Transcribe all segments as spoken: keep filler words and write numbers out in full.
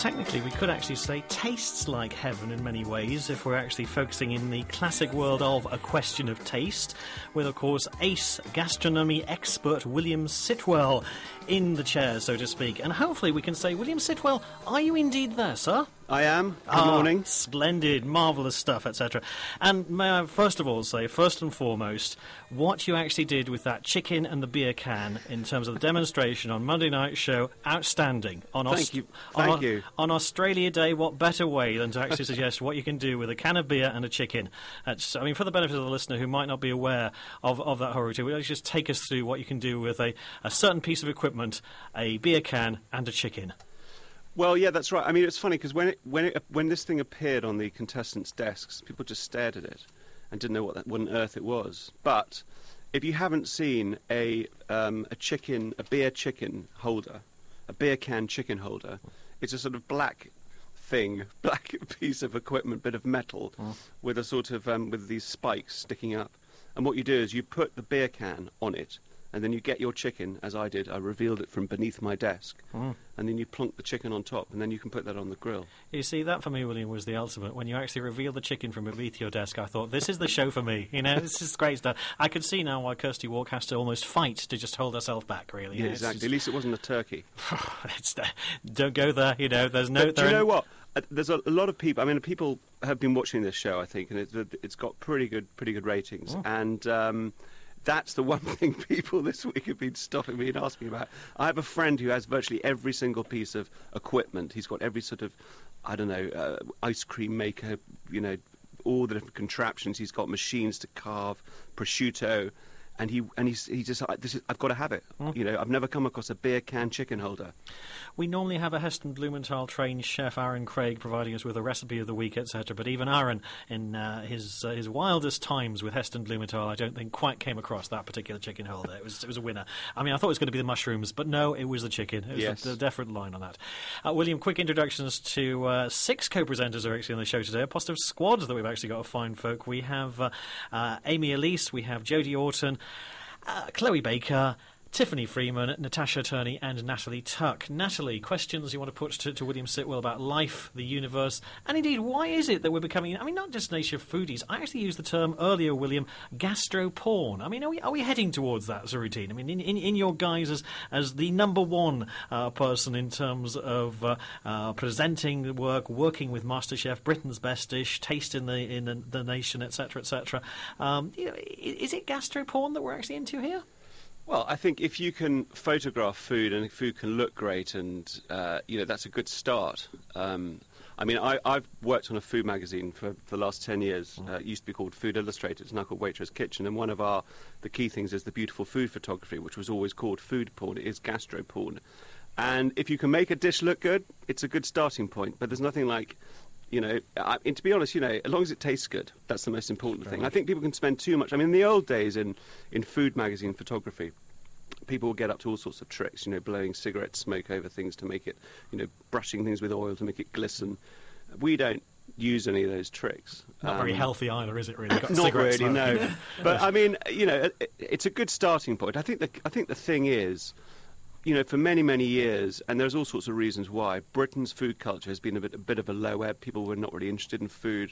technically we could actually say tastes like heaven in many ways if we're actually focusing in the classic world of A Question of Taste, with, of course, ace gastronomy expert William Sitwell in the chair, so to speak. And hopefully we can say, William Sitwell, are you indeed there, sir? I am. Good ah, morning. Splendid, marvellous stuff, et cetera. And may I first of all say, first and foremost, what you actually did with that chicken and the beer can in terms of the demonstration on Monday Night Show, outstanding. On Thank Aust- you. Thank on, you. On Australia Day, what better way than to actually suggest what you can do with a can of beer and a chicken? That's, I mean, for the benefit of the listener who might not be aware of, of that whole routine, will you just take us through what you can do with a, a certain piece of equipment, a beer can and a chicken? Well, yeah, that's right. I mean, it's funny because when it, when it, when this thing appeared on the contestants' desks, people just stared at it and didn't know what, that, what on earth it was. But if you haven't seen a um, a chicken, a beer chicken holder, a beer can chicken holder, it's a sort of black thing, black piece of equipment, bit of metal, oh. with a sort of um, with these spikes sticking up. And what you do is you put the beer can on it. And then you get your chicken, as I did. I revealed it from beneath my desk. Mm. And then you plonk the chicken on top, and then you can put that on the grill. You see, that for me, William, was the ultimate. When you actually reveal the chicken from beneath your desk, I thought, this is the show for me. You know, this is great stuff. I could see now why Kirsty Walk has to almost fight to just hold herself back, really. Yeah, you know, exactly. Just... At least it wasn't a turkey. it's, uh, don't go there, you know. There's no... But do you know what? Uh, there's a, a lot of people... I mean, people have been watching this show, I think, and it, it's got pretty good pretty good ratings. Oh. And... Um, That's the one thing people this week have been stopping me and asking about. I have a friend who has virtually every single piece of equipment. He's got every sort of, I don't know, uh, ice cream maker, you know, all the different contraptions. He's got machines to carve prosciutto. And he and he's he just this is, I've got to have it. Mm. You know, I've never come across a beer can chicken holder. We normally have a Heston Blumenthal trained chef, Aaron Craig, providing us with a recipe of the week, et cetera. But even Aaron, in uh, his uh, his wildest times with Heston Blumenthal, I don't think quite came across that particular chicken holder. It was it was a winner. I mean, I thought it was going to be the mushrooms, but no, it was the chicken. It was yes. a, a different line on that. Uh, William, quick introductions to uh, six co-presenters are actually on the show today. A positive squad that we've actually got of fine folk. We have uh, uh, Amy Elise, we have Jodie Orton, Uh, Chloe Baker, Tiffany Freeman, Natasha Turney and Natalie Tuck. Natalie, questions you want to put to, to William Sitwell about life, the universe, and indeed, why is it that we're becoming, I mean, not just nation of foodies, I actually used the term earlier, William, gastro-porn. I mean, are we, are we heading towards that as a routine? I mean, in, in, in your guise as, as the number one uh, person in terms of uh, uh, presenting the work, working with MasterChef, Britain's Best Dish, Taste in the in the, the Nation, et cetera, et cetera. Um, you know, is it gastro-porn that we're actually into here? Well, I think if you can photograph food and food can look great, and uh, you know, that's a good start. Um, I mean, I, I've worked on a food magazine for, for the last ten years. Uh, it used to be called Food Illustrated. It's now called Waitress Kitchen. And one of our the key things is the beautiful food photography, which was always called food porn. It is gastro porn. And if you can make a dish look good, it's a good starting point. But there's nothing like, you know, I, and to be honest, you know, as long as it tastes good, that's the most important Very thing. Much. I think people can spend too much. I mean, in the old days in, in food magazine photography, people would get up to all sorts of tricks, you know, blowing cigarette smoke over things to make it, you know, brushing things with oil to make it glisten. We don't use any of those tricks. Not um, very healthy either, is it, really? Got not really, smoke. no. But, I mean, you know, it, it's a good starting point. I think the, I think the thing is, you know, for many, many years, and there's all sorts of reasons why, Britain's food culture has been a bit, a bit of a low ebb. People were not really interested in food.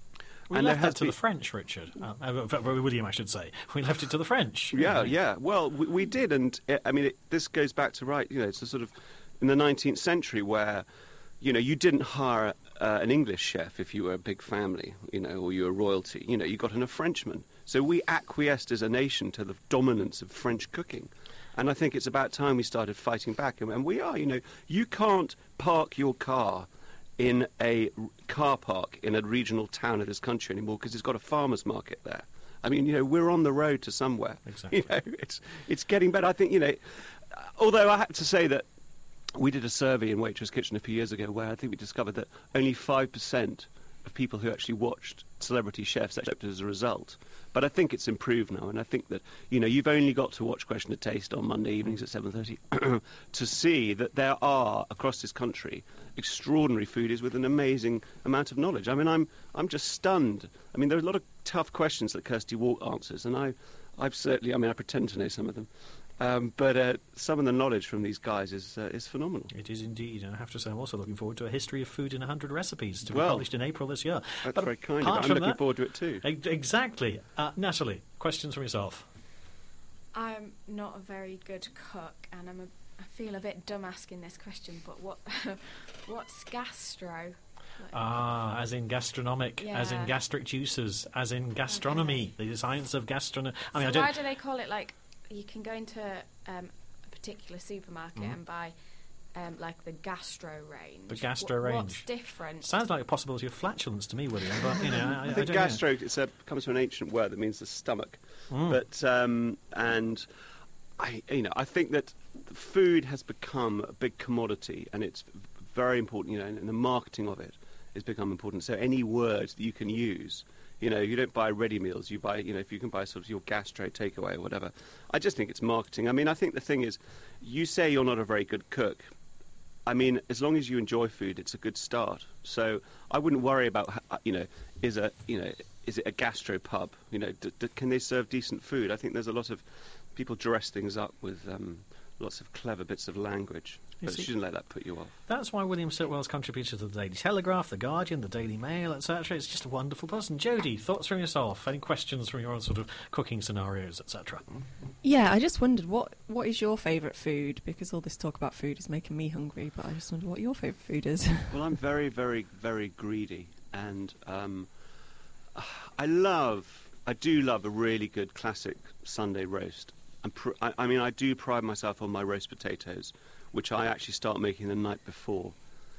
We and left that to been... the French, Richard. Uh, uh, William, I should say. We left it to the French. Yeah, yeah. Well, we, we did, and it, I mean, it, this goes back to right. You know, it's a sort of in the nineteenth century where, you know, you didn't hire uh, an English chef if you were a big family, you know, or you were royalty. You know, you got in a Frenchman. So we acquiesced as a nation to the dominance of French cooking. And I think it's about time we started fighting back. And we are, you know, you can't park your car in a car park in a regional town of this country anymore because it's got a farmer's market there. I mean, you know, we're on the road to somewhere. Exactly. You know, it's it's getting better. I think, you know, although I have to say that we did a survey in Waitress Kitchen a few years ago where I think we discovered that only five percent of people who actually watched Celebrity Chefs accepted as a result. But I think it's improved now, and I think that, you know, you've only got to watch Question of Taste on Monday evenings at seven thirty to see that there are, across this country, extraordinary foodies with an amazing amount of knowledge. I mean, I'm I'm just stunned. I mean, there are a lot of tough questions that Kirsty Walk answers, and I I've certainly, I mean, I pretend to know some of them. Um, but uh, some of the knowledge from these guys is uh, is phenomenal. It is indeed, and I have to say I'm also looking forward to a history of food in one hundred recipes to be Well, published in April this year. That's but very kind of you. apart I'm from looking that- forward to it too. E- Exactly. Uh, Natalie, questions from yourself? I'm not a very good cook, and I'm a, I feel a bit dumb asking this question, but what what's gastro? Like, Ah, as in gastronomic, as in Yeah. gastric juices, as in gastronomy, the science of gastronomy. I mean, so I don't. why do they call it, like, you can go into um, a particular supermarket Mhm. and buy um, like the gastro range? The gastro Wh- range. What's different? Sounds like a possibility of flatulence to me, William. But you know, I, I, I I think don't gastro it's a, comes from an ancient word that means the stomach. know. Mm. But um, and I, you know, I think that food has become a big commodity, and it's very important. You know, and the marketing of it has become important. So any word that you can use, you know, you don't buy ready meals. You buy, you know, if you can buy sort of your gastro takeaway or whatever. I just think it's marketing. I mean, I think the thing is, you say you're not a very good cook. I mean, as long as you enjoy food, it's a good start. So I wouldn't worry about, ho- you know, is a, you know, is it a gastro pub? You know, d- d- can they serve decent food? I think there's a lot of people dress things up with um, lots of clever bits of language. You But see- you shouldn't let that put you off. That's why William Sitwell's contributed to the Daily Telegraph, the Guardian, the Daily Mail, et cetera. It's just a wonderful person. Jodie, thoughts from yourself? Any questions from your own sort of cooking scenarios, et cetera? Yeah, I just wondered what what is your favourite food? Because all this talk about food is making me hungry. But I just wonder what your favourite food is. Well, I'm very, very, very greedy, and um, I love, I do love a really good classic Sunday roast. I'm pr- I, I mean, I do pride myself on my roast potatoes, which I actually start making the night before,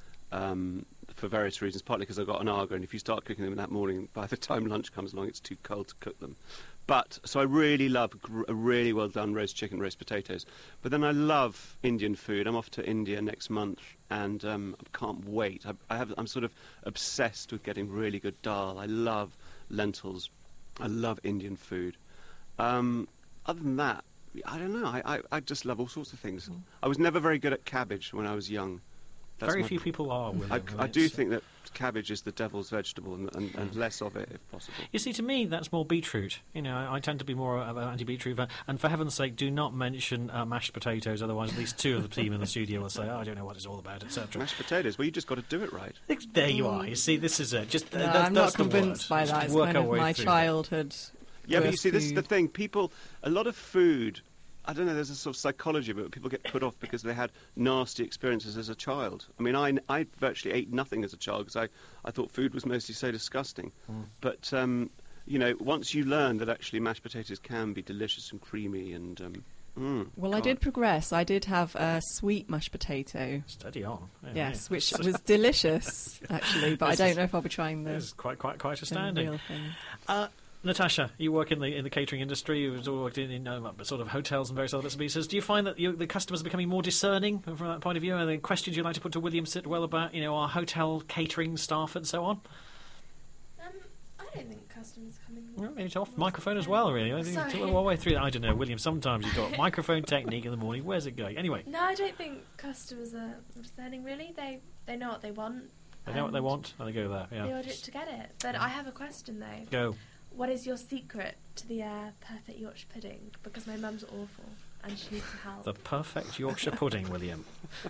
um, for various reasons. Partly because I've got an Arga, and if you start cooking them that morning, by the time lunch comes along, it's too cold to cook them. But so I really love gr- a really well done roast chicken, roast potatoes. But then I love Indian food. I'm off to India next month, and um, I can't wait. I, I have, I'm sort of obsessed with getting really good dal. I love lentils. I love Indian food. Um, other than that, I don't know. I, I, I just love all sorts of things. I was never very good at cabbage when I was young. That's Very my few people are, William. I, and I do it's- think that cabbage is the devil's vegetable, and, and, and less of it if possible. You see, to me, that's more beetroot. You know, I, I tend to be more of an anti-beetroot fan. And for heaven's sake, do not mention uh, mashed potatoes, otherwise at least two of the team in the studio will say, oh, I don't know what it's all about, et cetera. Mashed potatoes. Well, you just got to do it right. There you are. You see, this is it. Just uh, No, that's, I'm that's not the convinced word. by Just that. It's work kind our of way my through childhood. Yeah, but you worst see, this is the food. thing. People, a lot of food. I don't know. There's a sort of psychology, but people get put off because they had nasty experiences as a child. I mean, I, I virtually ate nothing as a child because I, I thought food was mostly so disgusting. Mm. But um, you know, once you learn that actually mashed potatoes can be delicious and creamy, and um, mm, Well, I God. did progress. I did have a sweet mashed potato. Steady on. Yeah, Yes, yeah. which was delicious, actually. But I This don't is- know if I'll be trying This the, is quite, quite, quite the astounding. real thing. Uh, Natasha, you work in the in the catering industry. You've worked in, in um, sort of hotels and various other bits and pieces. Do you find that you, the customers are becoming more discerning from that point of view? Are there questions you'd like to put to William Sitwell about, you know, our hotel catering staff and so on? Um, I don't think customers are coming. Well, maybe it's off microphone as well, really. I think Sorry. it's all the way through. I don't know, William. Sometimes you've got microphone technique in the morning. Where's it going? Anyway, No, I don't think customers are discerning. Really, they they know what they want. they know what they and want, and they go there. They Yeah, order it to get it. But I have a question though. go. What is your secret to the uh, perfect Yorkshire pudding? Because my mum's awful and she needs some help. The perfect Yorkshire pudding, William.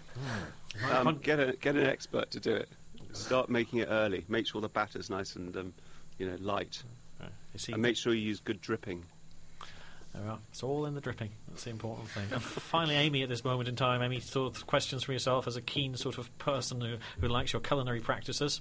Hmm. Um, get a get an expert to do it. Start making it early. Make sure the batter's nice and um, you know, light, Uh, you see, and make sure you use good dripping. there we are. It's all in the dripping. That's the important thing. And finally, Amy, at this moment in time, Amy, sort of questions for yourself as a keen sort of person who, who likes your culinary practices.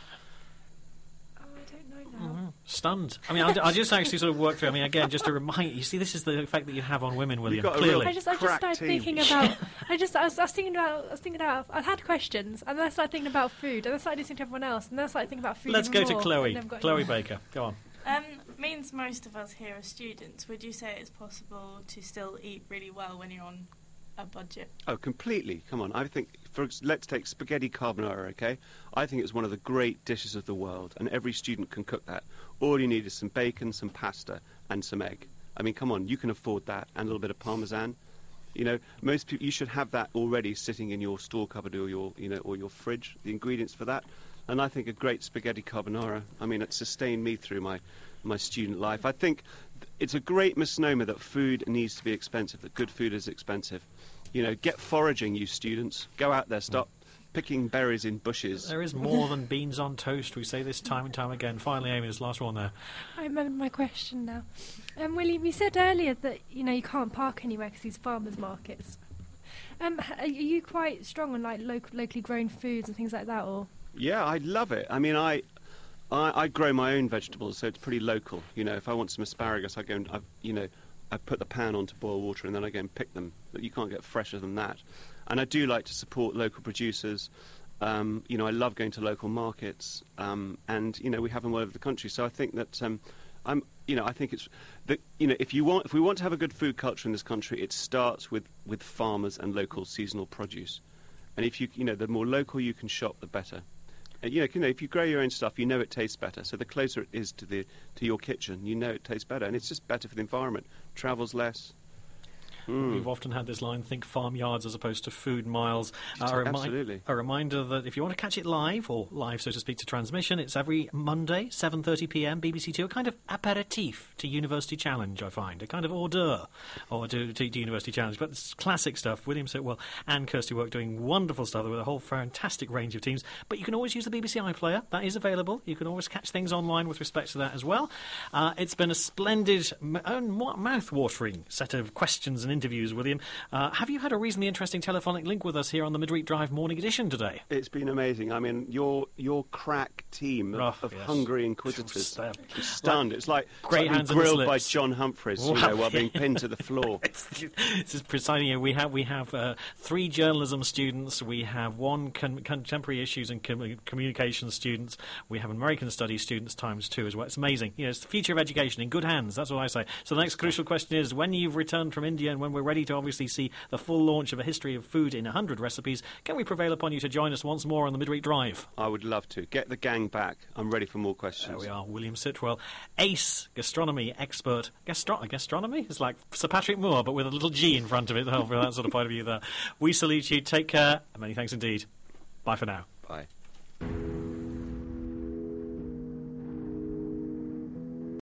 Oh, I don't know now. Mm-hmm. Stunned. I mean, I, I just actually sort of work through. I mean, again, just to remind you, you see, this is the effect that you have on women, William. got a real- Clearly, I just, I just Crack started team. thinking about. I just, I was, I was thinking about, I was thinking about. I've had questions, and then I started thinking about food, and then I started listening to everyone else, and then I started thinking about food. let's even go to more, Chloe. and never got Chloe anywhere. Baker. Go on. Um, means most of us here are students. Would you say it's possible to still eat really well when you're on a budget? Oh, completely. Come on. I think, for ex- let's take spaghetti carbonara, okay? I think it's one of the great dishes of the world, and every student can cook that. All you need is some bacon, some pasta, and some egg. I mean, come on, you can afford that, and a little bit of parmesan. You know, most people, you should have that already sitting in your store cupboard or your, you know, or your fridge, the ingredients for that. And I think a great spaghetti carbonara, I mean, it sustained me through my my student life. I think th- it's a great misnomer that food needs to be expensive, that good food is expensive. You know, get foraging, you students. Go out there, stop picking berries in bushes. There is more than beans on toast. We say this time and time again. Finally, Amy, this last one there. I remember my question now. Um, William, you said earlier that you know you can't park anywhere because these farmers markets. Um, h- are you quite strong on like local, locally grown foods and things like that, or? Yeah, I love it. I mean, I, I I grow my own vegetables, so it's pretty local. You know, if I want some asparagus, I go and I, you know, I put the pan on to boil water and then I go and pick them. You can't get fresher than that. And I do like to support local producers. Um, you know, I love going to local markets, um, and you know, we have them all over the country. So I think that um, I'm, you know, I think it's that you know, if you want, if we want to have a good food culture in this country, it starts with with farmers and local seasonal produce. And if you, you know, the more local you can shop, the better. And, you know, you know, if you grow your own stuff, you know it tastes better. So the closer it is to the to your kitchen, you know it tastes better, and it's just better for the environment. Travels less. Mm. We've often had this line, think farmyards as opposed to food miles. Uh, a, remi- Absolutely. a reminder that if you want to catch it live, or live, so to speak, to transmission, it's every Monday, seven thirty p m, B B C Two, a kind of aperitif to University Challenge, I find, a kind of hors d'oeuvre or to, to, to University Challenge. But it's classic stuff. William Sitwell and Kirsty Work doing wonderful stuff with a whole fantastic range of teams. But you can always use the B B C iPlayer. That is available. You can always catch things online with respect to that as well. Uh, it's been a splendid, m- mouth-watering set of questions and interviews, William. Uh, have you had a reasonably interesting telephonic link with us here on the Midweek Drive Morning Edition today? It's been amazing. I mean, your your crack team of, Oh, of yes. hungry inquisitors. St- I'm stunned. It's like, it's Great like being hands on the grilled by slips. John Humphreys, you Wow. know, while being pinned to the floor. It's, this is precisely. You know, we have we have uh, three journalism students. We have one con- contemporary issues and com- communication students. We have American studies students times two as well. It's amazing. You know, it's the future of education in good hands. That's what I say. So the next crucial question is: when you've returned from India and when we're ready to obviously see the full launch of a history of food in a hundred recipes, can we prevail upon you to join us once more on the Midweek Drive? I would love to. Get the gang back. I'm ready for more questions. There we are, William Sitwell, ace gastronomy expert. Gastro- gastronomy? It's like Sir Patrick Moore, but with a little G in front of it. Oh, from that sort of point of view there. We salute you. Take care. And many thanks indeed. Bye for now. Bye.